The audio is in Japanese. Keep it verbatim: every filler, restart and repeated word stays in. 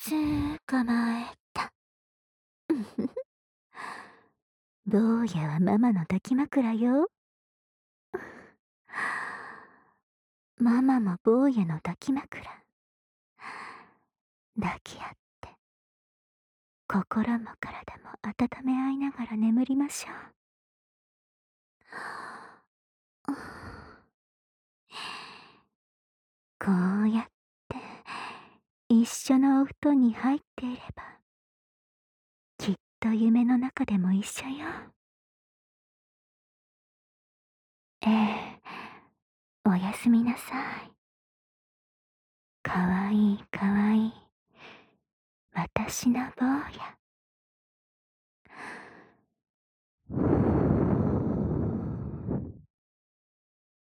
つかまえた。坊やはママの抱き枕よ。ママも坊やの抱き枕。抱き合って、心も体も温め合いながら眠りましょう。こうやって一緒のお布団に入っていれば、きっと夢の中でも一緒よ。ええ、おやすみなさい。かわいいかわいい私の坊や。